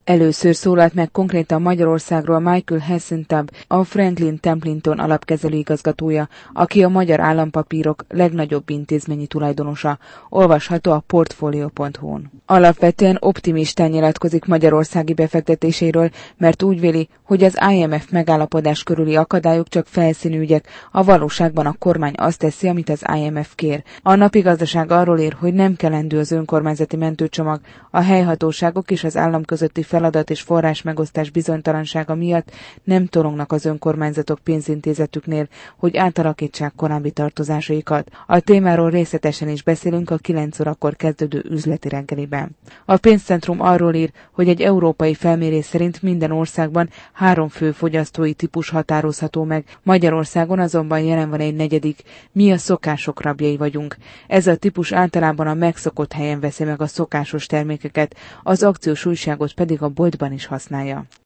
Először szólalt meg konkrétan Magyarországról Michael Hessentab, a Franklin Templeton alapkezelő igazgatója, aki a magyar állampapírok legnagyobb intézményi tulajdonosa, olvasható a portfolio.hu-n. Alapvetően optimistán nyilatkozik magyarországi befektetéséről, mert úgy véli, hogy az IMF megállapodás körüli akadályok csak felszínű ügyek, a valóságban a kormány azt teszi, amit az IMF kér. A Napi Gazdaság arról ír, hogy nem kelendő az önkormányzati mentőcsomag, a helyhatóságok és az állam közötti feladat és forrás megosztás bizonytalansága miatt nem torongnak az önkormányzatok pénzintézetüknél, hogy átalakítsák korábbi tartozásaikat. A témáról részletesen is beszélünk a 9 órakor kezdődő üzleti reggeliben. A pénzcentrum arról ír, hogy egy európai felmérés szerint minden országban 3 fő fogyasztói típus határozható meg, Magyarországon azonban jelen van egy negyedik, mi a szokások rabjai vagyunk. Ez a típus általában a megszokott helyen veszi meg a szokásos termékeket, az akciós újságot pedig a boltban is használja.